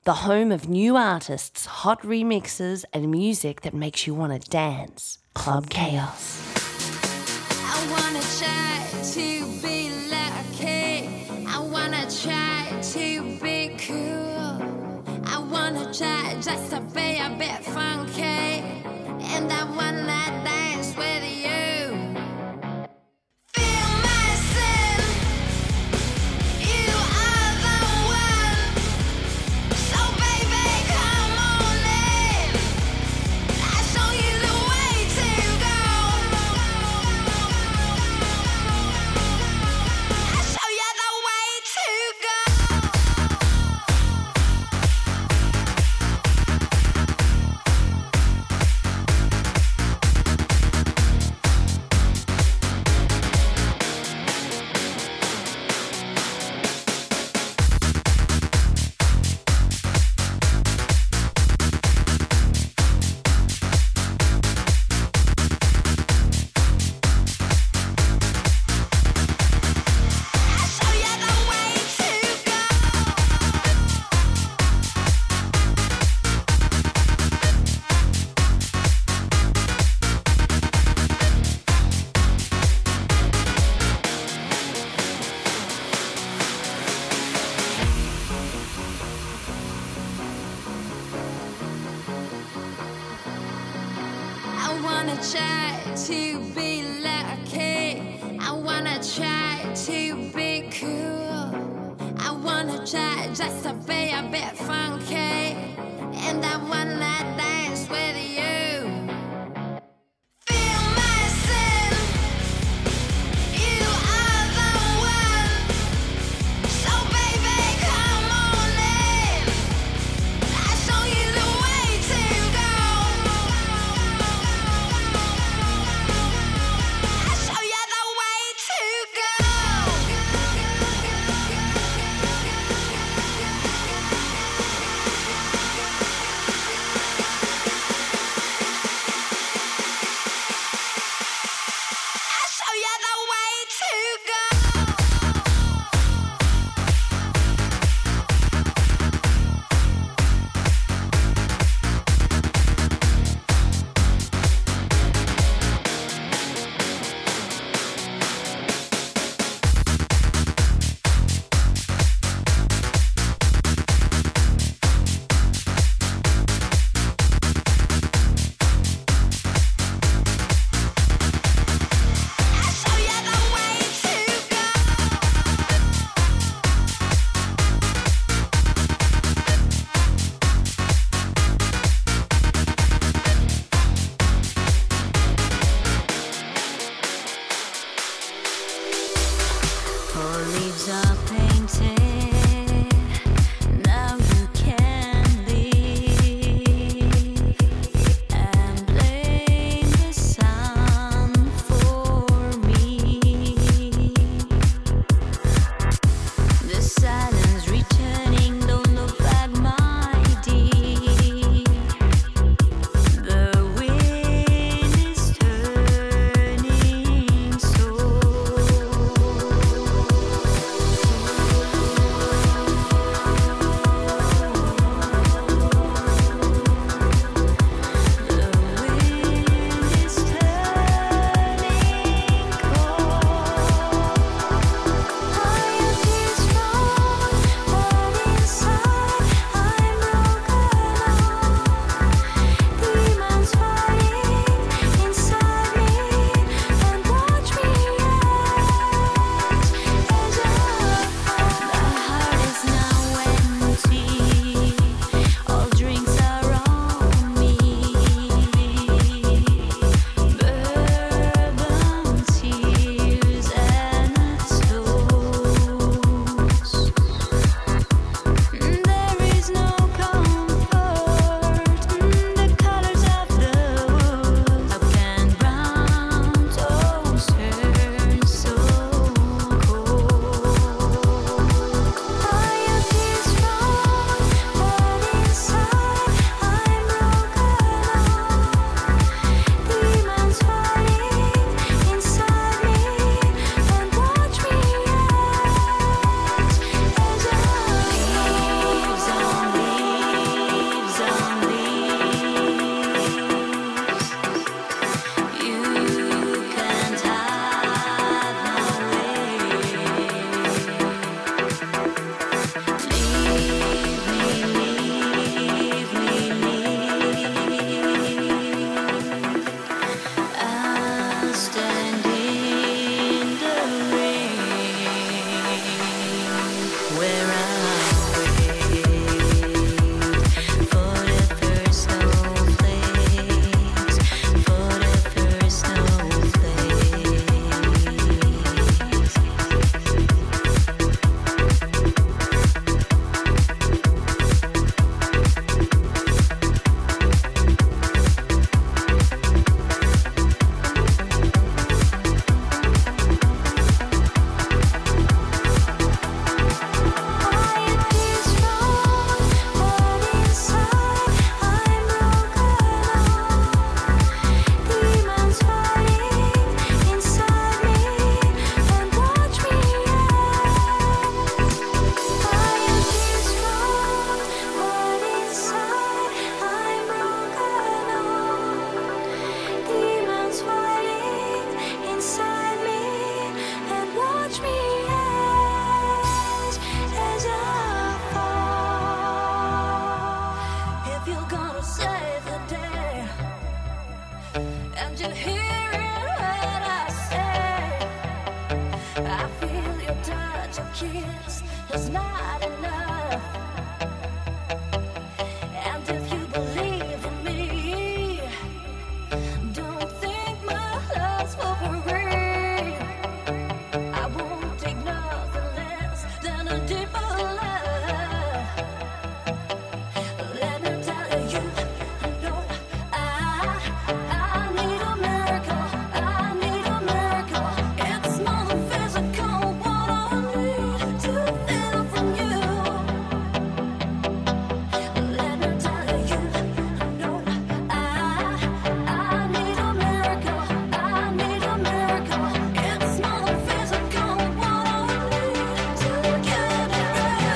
the home of new artists, hot remixes, and music that makes you want to dance. Club Chaos. I wanna try to be lucky. I wanna try to be cool. I wanna try just to be a bit funky. And I wanna dance with you. Feel my sin. You are the one. So baby, come on in. I'll show you the way to go. I'll show you the way to go. I'll show you the way to go. I wanna try to be lucky. I wanna try to be cool. I wanna try just to be a bit funky. And I wanna dance with you. Feel my sin. You are the one. So baby, come on in. I'll show you the way to go. I'll show you the way to go. you hearing what I say? I feel your touch, your kiss is not enough. And if you believe in me, don't think my love's for free. I won't take nothing less than a deeper love. Let me tell you, I know I need a miracle. I need a miracle. It's more than physical. What I need to feel from you. Let me tell you, I know I need a miracle. I need a miracle. It's more than physical. What I need to get it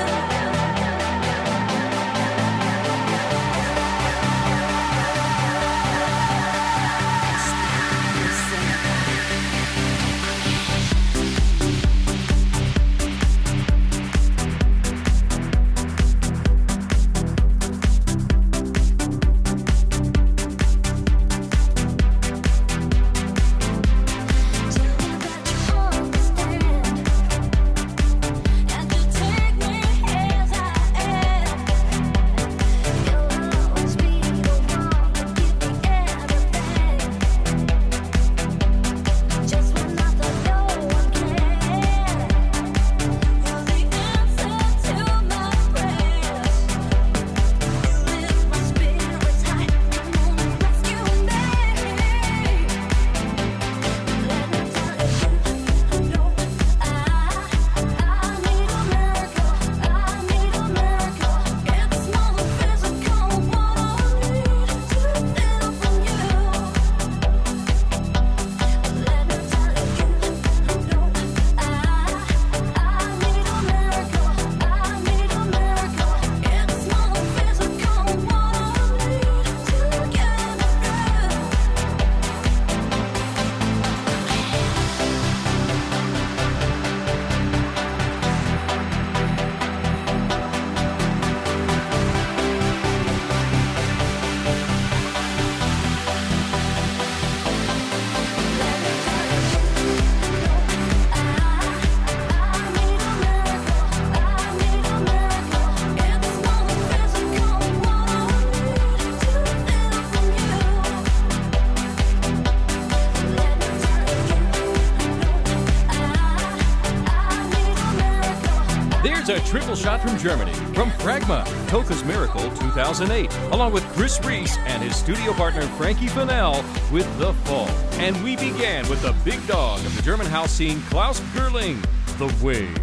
There's a triple shot from Germany, from Fragma, Toka's Miracle 2008, along with Chris Reese and his studio partner Frankie Fennell with The Fall. And we began with the big dog of the German house scene, Klaus Gerling, The Wave.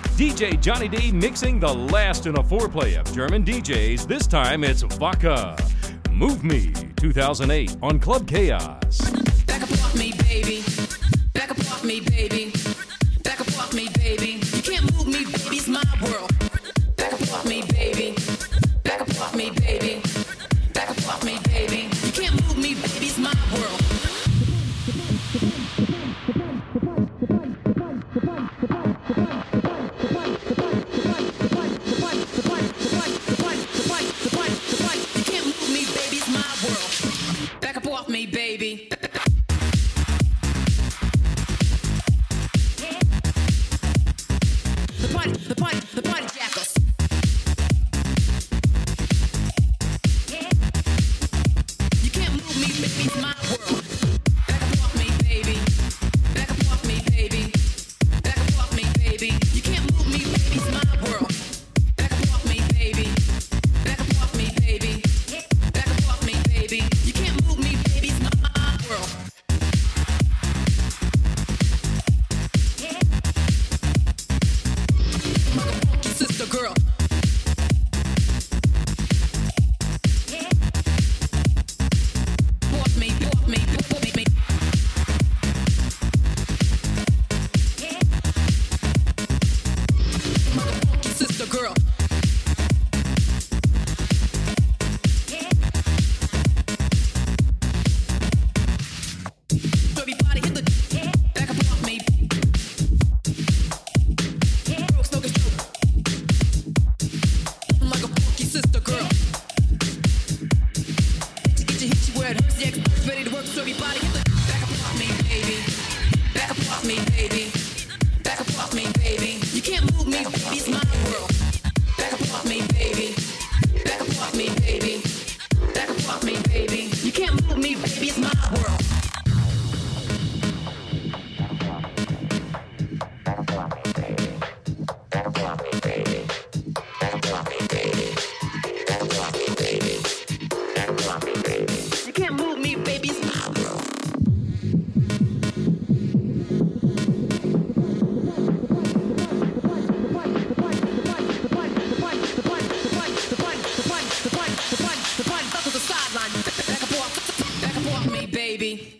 DJ Johnny D mixing the last in a foreplay of German DJs. This time it's Vaka. Move Me 2008 on Club Chaos. Back up off me, baby. Back up off me, baby. Back up off me, baby. You can't move me, baby. It's my world. Back up off me, baby. Back up off me, baby. Back up off me, baby. You can't move me, baby. It's my world. You can't move me, baby. It's my world. Back up off me, baby. The party jackals. baby.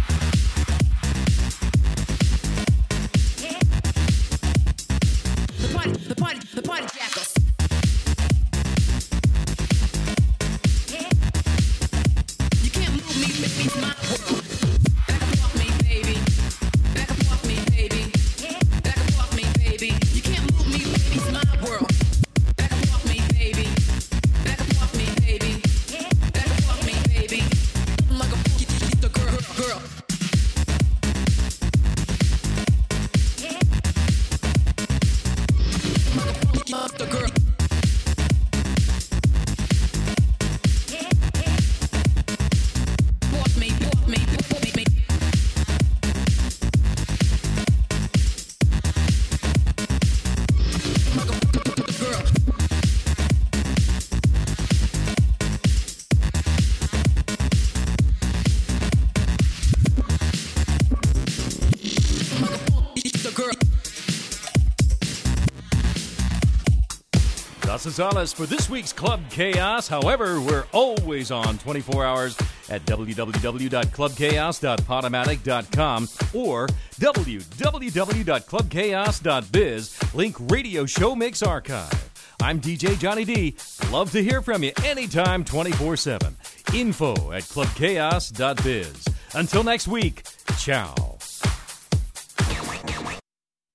The party jackals. You can't move me, baby, it's my world. Back up off me, baby. Back up off me, baby. Back up off me, baby. You can't move me, baby, it's my world. Back up off me, baby. Back up off me, baby. Back up off me, baby. I'm like a the girl. The girl. Walk me. The girl. The girl. Das ist alles for this week's Club Chaos. However, we're always on 24 hours at www.clubchaos.podomatic.com or www.clubchaos.biz, link Radio Show Mix Archive. I'm DJ Johnny D. Love to hear from you anytime, 24/7. Info at clubchaos.biz. Until next week, ciao.